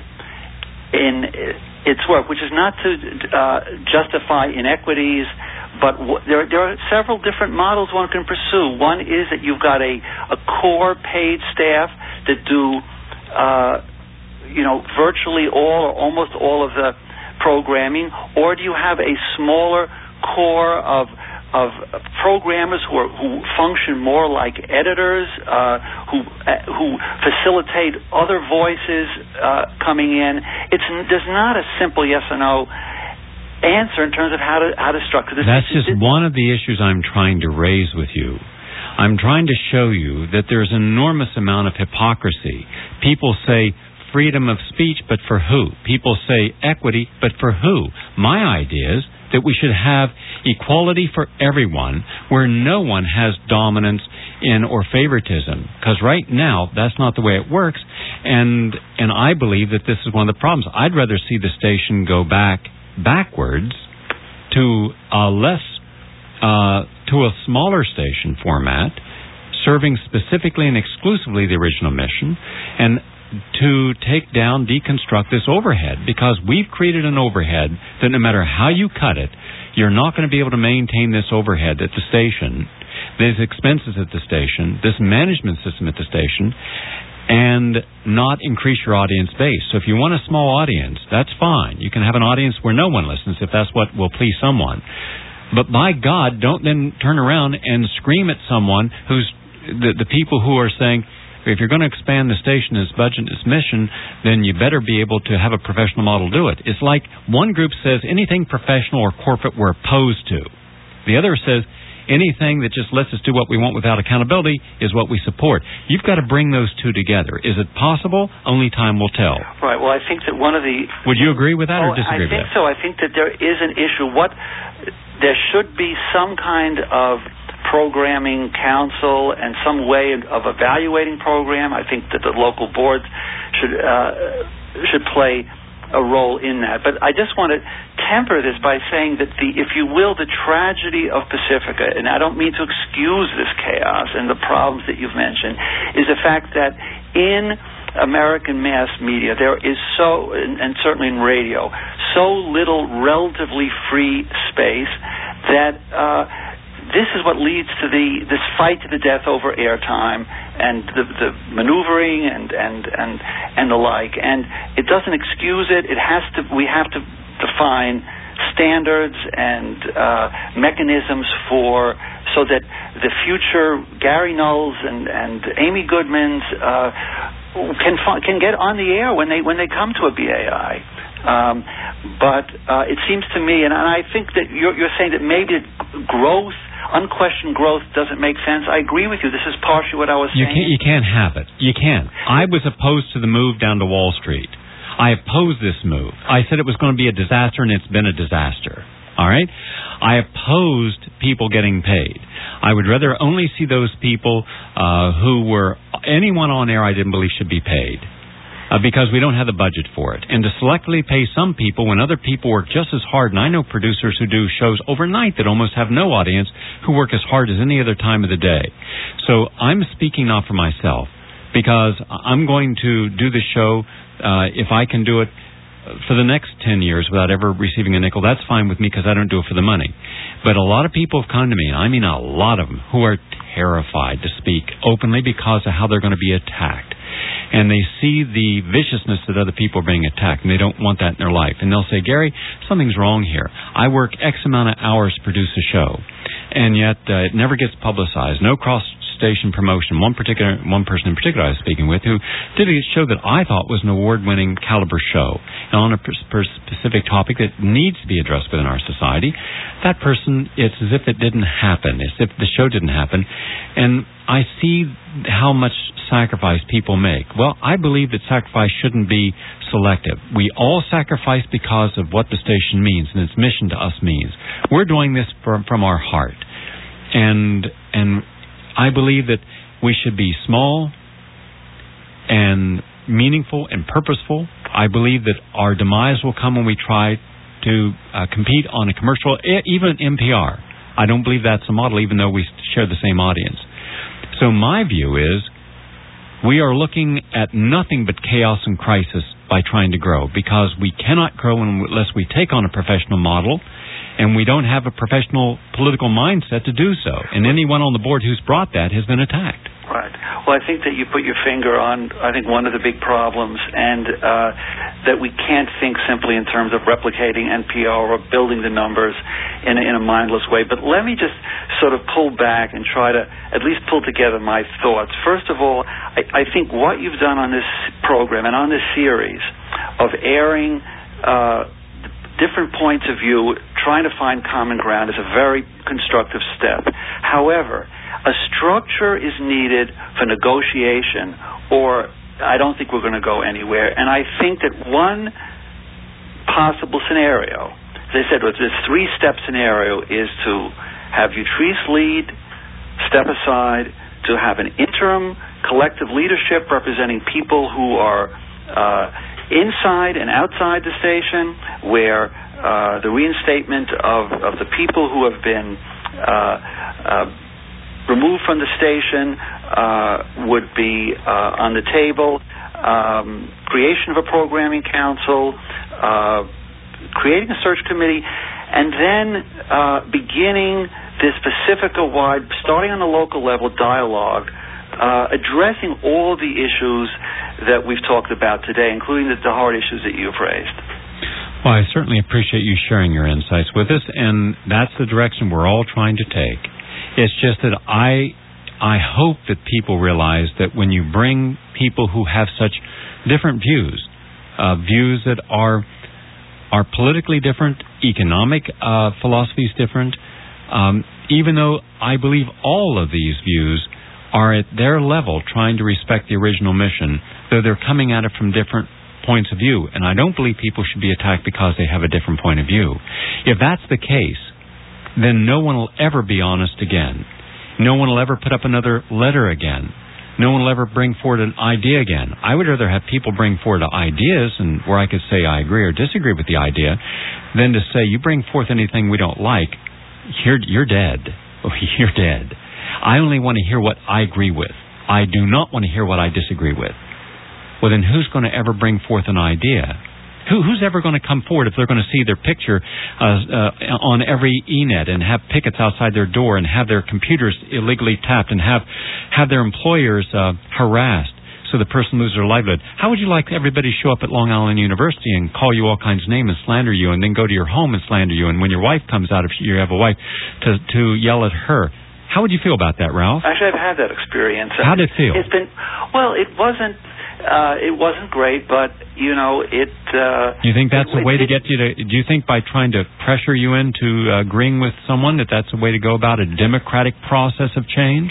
in its work, which is not to uh, justify inequities, but w- there, there are several different models one can pursue. One is that you've got a, a core paid staff that do, uh, you know, virtually all or almost all of the programming, or do you have a smaller core of of programmers who are, who function more like editors, uh, who uh, who facilitate other voices uh, coming in? It's there's not a simple yes or no answer in terms of how to how to structure this. That's just one of the issues I'm trying to raise with you. I'm trying to show you that there's an enormous amount of hypocrisy. People say freedom of speech, but for who? People say equity, but for who? My idea is that we should have equality for everyone, where no one has dominance in or favoritism, because right now that's not the way it works, and and I believe that this is one of the problems. I'd rather see the station go back backwards to a less uh, to a smaller station format, serving specifically and exclusively the original mission, and to take down, deconstruct this overhead, because we've created an overhead that no matter how you cut it, you're not going to be able to maintain this overhead at the station, these expenses at the station, this management system at the station, and not increase your audience base. So if you want a small audience, that's fine. You can have an audience where no one listens if that's what will please someone. But by God, don't then turn around and scream at someone who's the, the people who are saying, if you're going to expand the station, its budget, its mission, then you better be able to have a professional model do it. It's like one group says anything professional or corporate we're opposed to. The other says anything that just lets us do what we want without accountability is what we support. You've got to bring those two together. Is it possible? Only time will tell. Right. Well, I think that one of the... Would you agree with that oh, or disagree with I think that? so. I think that there is an issue. What there should be some kind of programming council and some way of evaluating program. I think that the local boards should uh, should play a role in that. But I just want to temper this by saying that the, if you will, the tragedy of Pacifica, and I don't mean to excuse this chaos and the problems that you've mentioned, is the fact that in American mass media there is so, and, and certainly in radio, so little relatively free space that uh, this is what leads to the this fight to the death over airtime and the, the maneuvering and, and and and the like. And it doesn't excuse it. It has to. We have to define standards and uh, mechanisms for so that the future Gary Knowles and, and Amy Goodmans uh, can can get on the air when they when they come to a B A I. Um, but uh, it seems to me, and, and I think that you're, you're saying that maybe growth, unquestioned growth, doesn't make sense. I agree with you. This is partially what I was you saying. Can't, you can't have it. You can't. I was opposed to the move down to Wall Street. I opposed this move. I said it was going to be a disaster, and it's been a disaster. All right? I opposed people getting paid. I would rather only see those people uh, who were, anyone on air I didn't believe should be paid. Uh, because we don't have the budget for it. And to selectively pay some people when other people work just as hard, and I know producers who do shows overnight that almost have no audience who work as hard as any other time of the day. So I'm speaking not for myself, because I'm going to do the show, uh, if I can do it for the next ten years without ever receiving a nickel, that's fine with me because I don't do it for the money. But a lot of people have come to me, and I mean a lot of them, who are terrified to speak openly because of how they're going to be attacked. And they see the viciousness that other people are being attacked, and they don't want that in their life. And they'll say, Gary, something's wrong here. I work X amount of hours to produce a show, and yet uh, it never gets publicized. No cross-station promotion. One particular, one person in particular I was speaking with who did a show that I thought was an award-winning caliber show, and on a per- per specific topic that needs to be addressed within our society. That person, it's as if it didn't happen, as if the show didn't happen. And I see how much sacrifice people make. Well, I believe that sacrifice shouldn't be selective. We all sacrifice because of what the station means and its mission to us means. We're doing this from, from our heart. And and I believe that we should be small and meaningful and purposeful. I believe that our demise will come when we try to uh, compete on a commercial, even N P R. I don't believe that's a model, even though we share the same audience. So my view is we are looking at nothing but chaos and crisis by trying to grow, because we cannot grow unless we take on a professional model, and we don't have a professional political mindset to do so. And anyone on the board who's brought that has been attacked. Right. Well, I think that you put your finger on, I think, one of the big problems, and uh, that we can't think simply in terms of replicating N P R or building the numbers in a, in a mindless way. But let me just sort of pull back and try to at least pull together my thoughts. First of all, I, I think what you've done on this program and on this series of airing uh, different points of view, trying to find common ground, is a very constructive step. However, a structure is needed for negotiation, or I don't think we're going to go anywhere. And I think that one possible scenario, as I said, this three-step scenario, is to have Utrice lead, step aside, to have an interim collective leadership representing people who are uh, inside and outside the station, where uh, the reinstatement of, of the people who have been uh, uh, removed from the station uh, would be uh, on the table, um, creation of a programming council, uh, creating a search committee, and then uh, beginning this Pacifica-wide, starting on the local level, dialogue, uh, addressing all the issues that we've talked about today, including the, the hard issues that you've raised. Well, I certainly appreciate you sharing your insights with us, and that's the direction we're all trying to take. It's just that I, I hope that people realize that when you bring people who have such different views, uh, views that are are politically different, economic uh, philosophies different, um, even though I believe all of these views are at their level trying to respect the original mission, though they're coming at it from different points of view. And I don't believe people should be attacked because they have a different point of view. If that's the case, then no one will ever be honest again. No one will ever put up another letter again. No one will ever bring forward an idea again. I would rather have people bring forward ideas, and where I could say I agree or disagree with the idea, than to say, you bring forth anything we don't like, you're, you're dead. You're dead. I only want to hear what I agree with. I do not want to hear what I disagree with. Well, then who's going to ever bring forth an idea? Who, who's ever going to come forward if they're going to see their picture uh, uh, on every E net and have pickets outside their door and have their computers illegally tapped and have have their employers uh, harassed so the person loses their livelihood? How would you like everybody to show up at Long Island University and call you all kinds of names and slander you, and then go to your home and slander you, and when your wife comes out, if you have a wife, to, to yell at her? How would you feel about that, Ralph? Actually, I've had that experience. How did it feel? It's been, well, it wasn't... Uh, it wasn't great, but, you know, it... Uh, you think that's it, a way it, to get you to... Do you think by trying to pressure you into uh, agreeing with someone that that's a way to go about a democratic process of change?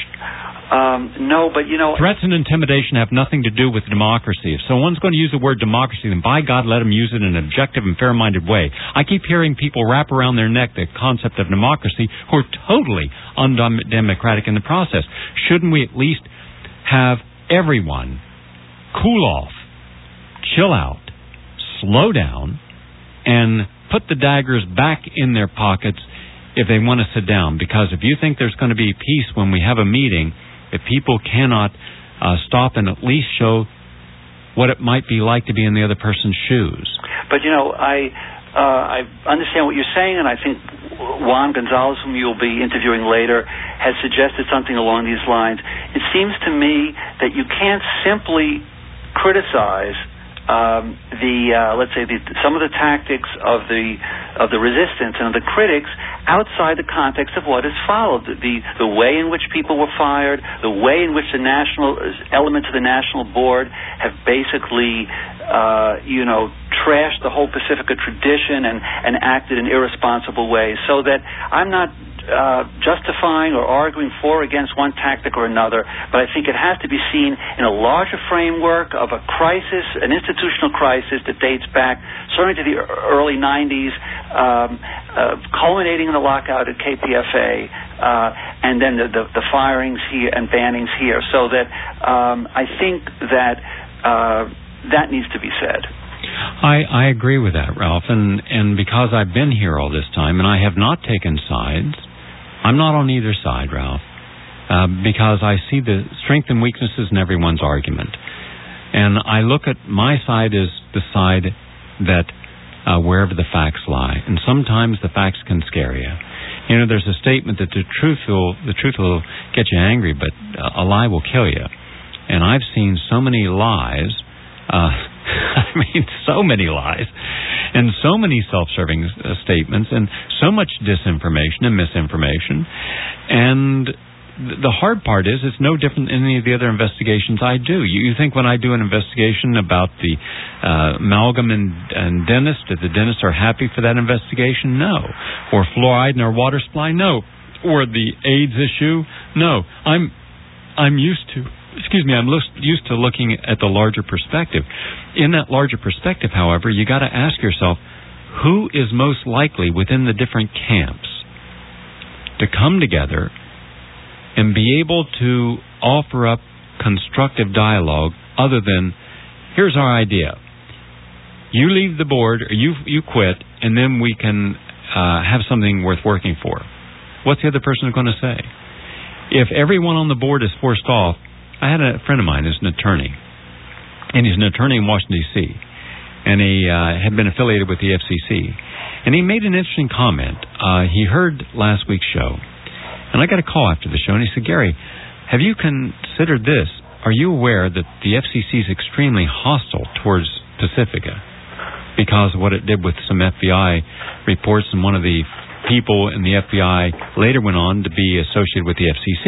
Um, no, but, you know... Threats and intimidation have nothing to do with democracy. If someone's going to use the word democracy, then by God, let them use it in an objective and fair-minded way. I keep hearing people wrap around their neck the concept of democracy who are totally undemocratic in the process. Shouldn't we at least have everyone cool off, chill out, slow down, and put the daggers back in their pockets if they want to sit down? Because if you think there's going to be peace when we have a meeting, if people cannot uh, stop and at least show what it might be like to be in the other person's shoes. But, you know, I uh, I understand what you're saying, and I think Juan Gonzalez, whom you'll be interviewing later, has suggested something along these lines. It seems to me that you can't simply criticize um, the uh, let's say the, some of the tactics of the of the resistance and of the critics outside the context of what has followed, the the way in which people were fired, the way in which the national elements of the national board have basically uh, you know trashed the whole Pacifica tradition and and acted in irresponsible ways. So that I'm not Uh, justifying or arguing for or against one tactic or another, but I think it has to be seen in a larger framework of a crisis, an institutional crisis that dates back certainly to the early nineties, um, uh, culminating in the lockout at K P F A, uh, and then the, the, the firings here and bannings here. So that um, I think that uh, that needs to be said. I, I agree with that, Ralph, and, and because I've been here all this time and I have not taken sides, I'm not on either side, Ralph, uh, because I see the strength and weaknesses in everyone's argument. And I look at my side as the side that uh, wherever the facts lie. And sometimes the facts can scare you. You know, there's a statement that the truth will, the truth will get you angry, but a lie will kill you. And I've seen so many lies, uh, I mean, so many lies, and so many self-serving uh, statements, and so much disinformation and misinformation. And th- the hard part is it's no different than any of the other investigations I do. You, you think when I do an investigation about the uh, amalgam and, and dentists, that the dentists are happy for that investigation? No. Or fluoride in our water supply? No. Or the AIDS issue? No. I'm I'm used to... Excuse me, I'm used to looking at the larger perspective. In that larger perspective, however, you got to ask yourself, who is most likely within the different camps to come together and be able to offer up constructive dialogue other than, here's our idea. You leave the board, or you you quit, and then we can uh, have something worth working for. What's the other person going to say? If everyone on the board is forced off, I had a friend of mine who's an attorney, and he's an attorney in Washington, D C, and he uh, had been affiliated with the F C C. And he made an interesting comment. Uh, he heard last week's show, and I got a call after the show, and he said, Gary, have you considered this? Are you aware that the F C C is extremely hostile towards Pacifica because of what it did with some F B I reports, and one of the people in the F B I later went on to be associated with the F C C?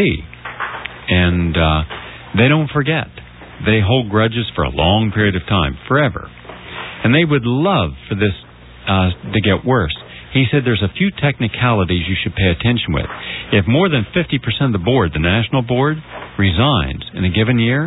And uh, they don't forget. They hold grudges for a long period of time, forever. And they would love for this uh, to get worse. He said there's a few technicalities you should pay attention with. If more than fifty percent of the board, the national board, resigns in a given year,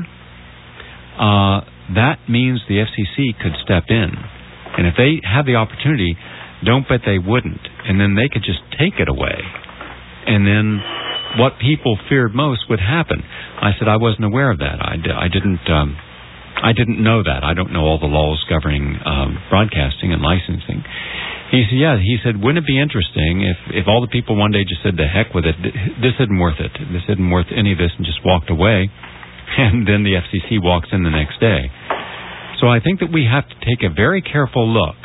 uh, that means the F C C could step in. And if they have the opportunity, don't bet they wouldn't. And then they could just take it away. And then what people feared most would happen. I said I wasn't aware of that. I, I didn't... Um, I didn't know that. I don't know all the laws governing um, broadcasting and licensing. He said, yeah, he said, wouldn't it be interesting if, if all the people one day just said, the heck with it, this isn't worth it, this isn't worth any of this, and just walked away, and then the F C C walks in the next day. So I think that we have to take a very careful look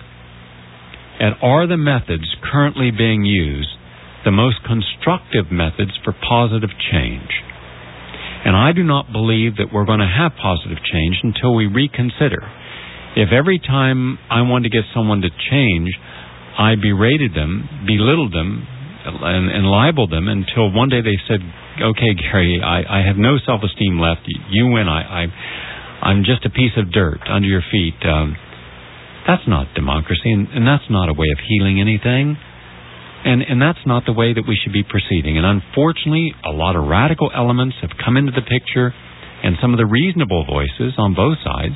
at, are the methods currently being used the most constructive methods for positive change? And I do not believe that we're going to have positive change until we reconsider. If every time I want to get someone to change, I berated them, belittled them, and, and libeled them until one day they said, okay, Gary, I, I have no self-esteem left. You win. I, I, I'm just a piece of dirt under your feet. Um, that's not democracy, and, and that's not a way of healing anything. And and that's not the way that we should be proceeding. And unfortunately, a lot of radical elements have come into the picture, and some of the reasonable voices on both sides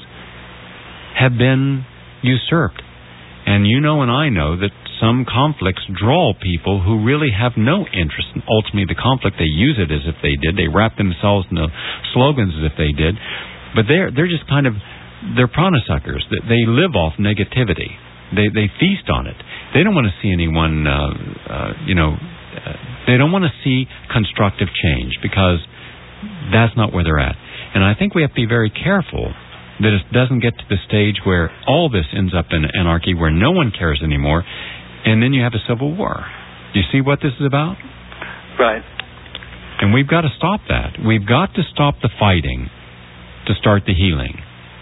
have been usurped. And you know and I know that some conflicts draw people who really have no interest in ultimately the conflict. They use it as if they did. They wrap themselves in the slogans as if they did. But they're, they're just kind of, they're prana-suckers. They live off negativity. They they feast on it. They don't want to see anyone, uh, uh, you know, uh, they don't want to see constructive change because that's not where they're at. And I think we have to be very careful that it doesn't get to the stage where all this ends up in anarchy, where no one cares anymore, and then you have a civil war. Do you see what this is about? Right. And we've got to stop that. We've got to stop the fighting to start the healing.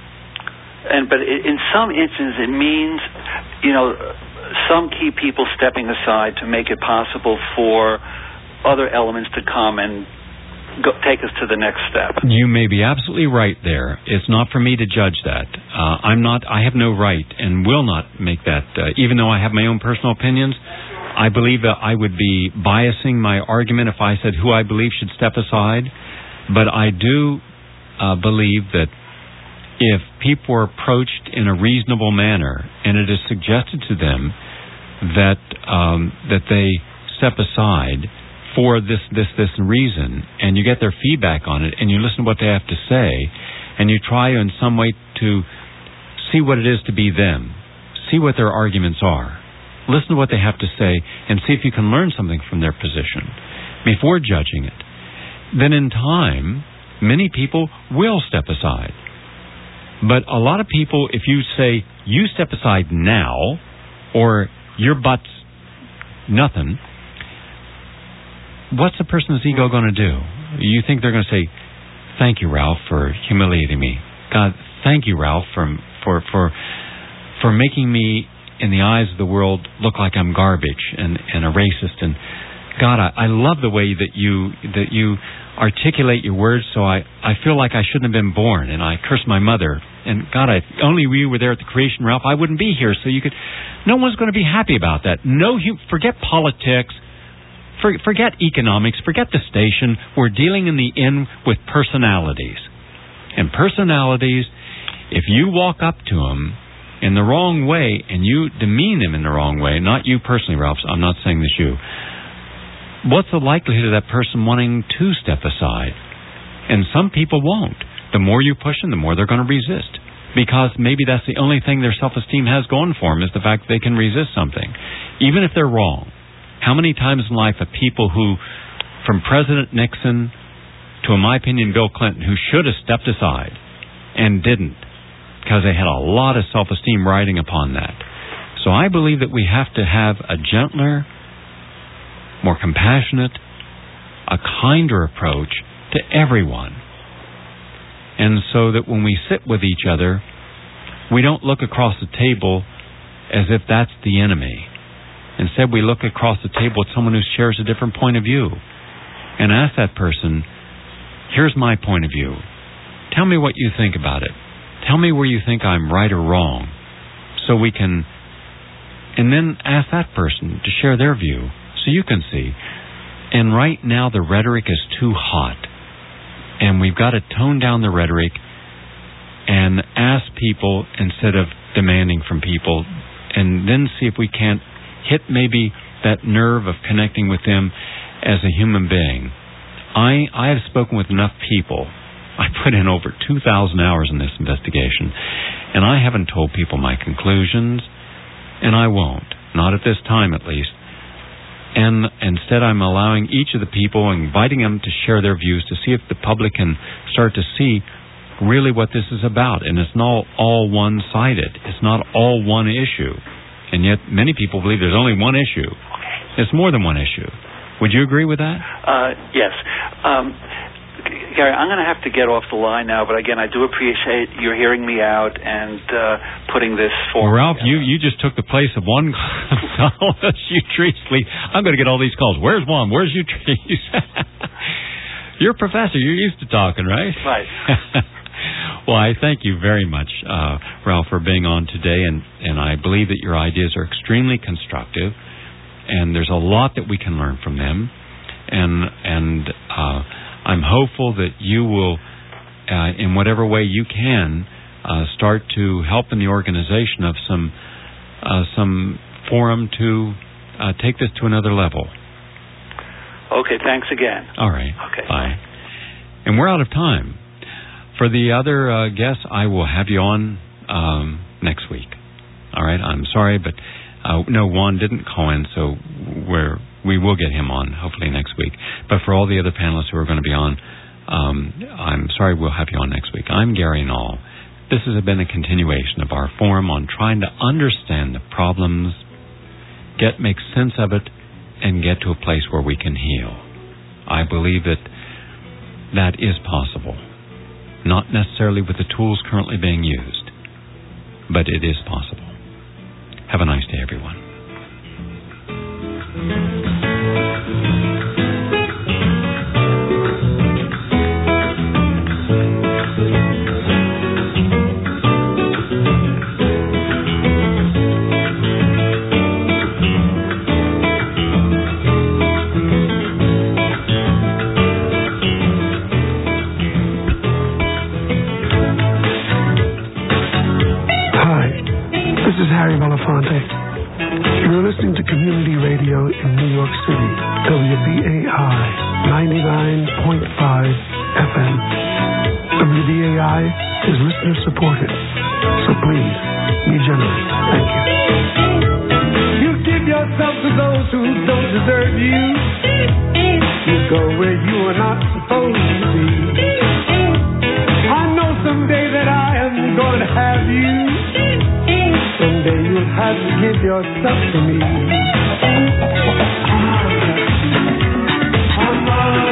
And but in some instances, it means, you know, some key people stepping aside to make it possible for other elements to come and go, take us to the next step. You may be absolutely right there. It's not for me to judge that. Uh, I'm not. I have no right and will not make that. Uh, even though I have my own personal opinions, I believe that I would be biasing my argument if I said who I believe should step aside. But I do uh, believe that if people are approached in a reasonable manner and it is suggested to them that um, that they step aside for this, this, this reason, and you get their feedback on it, and you listen to what they have to say, and you try in some way to see what it is to be them, see what their arguments are, listen to what they have to say, and see if you can learn something from their position before judging it. Then in time, many people will step aside. But a lot of people, if you say, you step aside now, or your butt's nothing, what's the person's ego going to do? You think they're going to say, thank you, Ralph, for humiliating me. God, thank you, Ralph, for for for for making me, in the eyes of the world, look like I'm garbage and, and a racist. And God, I, I love the way that you that you articulate your words, so I, I feel like I shouldn't have been born, and I curse my mother. And God, if only we were there at the creation, Ralph, I wouldn't be here. So you could. No one's going to be happy about that. No, forget politics. For, forget economics. Forget the station. We're dealing in the end with personalities. And personalities, if you walk up to them in the wrong way and you demean them in the wrong way, not you personally, Ralph, I'm not saying this you, what's the likelihood of that person wanting to step aside? And some people won't. The more you push them, the more they're going to resist. Because maybe that's the only thing their self-esteem has going for them, is the fact that they can resist something. Even if they're wrong. How many times in life have people who, from President Nixon to, in my opinion, Bill Clinton, who should have stepped aside and didn't, because they had a lot of self-esteem riding upon that. So I believe that we have to have a gentler, more compassionate, a kinder approach to everyone. And so that when we sit with each other, we don't look across the table as if that's the enemy. Instead, we look across the table at someone who shares a different point of view and ask that person, here's my point of view. Tell me what you think about it. Tell me where you think I'm right or wrong. So we can, and then ask that person to share their view so you can see. And right now the rhetoric is too hot. And we've got to tone down the rhetoric and ask people instead of demanding from people, and then see if we can't hit maybe that nerve of connecting with them as a human being. I I have spoken with enough people. I put in over two thousand hours in this investigation, and I haven't told people my conclusions, and I won't. Not at this time, at least. And instead, I'm allowing each of the people, inviting them to share their views to see if the public can start to see really what this is about. And it's not all one-sided. It's not all one issue. And yet, many people believe there's only one issue. It's more than one issue. Would you agree with that? Uh, yes. Um, Gary, I'm going to have to get off the line now, but again, I do appreciate your hearing me out and uh, putting this forward. Well, Ralph, you, you just took the place of one Utrice. I'm going to get all these calls. Where's one? Where's Utrice? You're a professor. You're used to talking, right? Right. Well, I thank you very much, uh, Ralph, for being on today, and, and I believe that your ideas are extremely constructive, and there's a lot that we can learn from them, and and uh, I'm hopeful that you will, uh, in whatever way you can, uh, start to help in the organization of some uh, some forum to uh, take this to another level. Okay, thanks again. All right. Okay. Bye. And we're out of time. For the other uh, guests, I will have you on um, next week. All right? I'm sorry, but uh, no, Juan didn't call in, so we're, we will get him on hopefully next week. But for all the other panelists who are going to be on, um, I'm sorry, we'll have you on next week. I'm Gary Null. This has been a continuation of our forum on trying to understand the problems, get make sense of it, and get to a place where we can heal. I believe that that is possible. Not necessarily with the tools currently being used, but it is possible. Have a nice day, everyone. Harry Belafonte. You're listening to Community Radio in New York City, W B A I ninety-nine point five F M. W B A I is listener supported, so please be generous. Thank you. You give yourself to those who don't deserve you. You go where you are not supposed to be. I know someday that I am going to have you. Someday you'll have to give yourself to me. I'm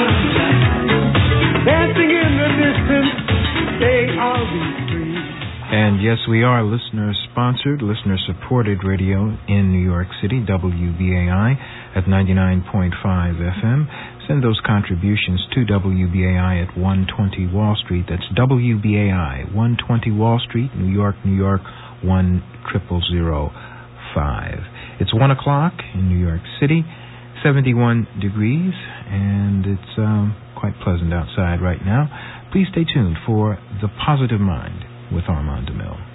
dancing in the distance, saying I'll be free. And yes, we are listener-sponsored, listener-supported radio in New York City, W B A I at ninety-nine point five F M. Send those contributions to W B A I at one twenty Wall Street. That's W B A I, one twenty Wall Street, New York, New York, one triple zero five. It's one o'clock in New York City, seventy-one degrees, and it's um, quite pleasant outside right now. Please stay tuned for The Positive Mind with Armand DeMille.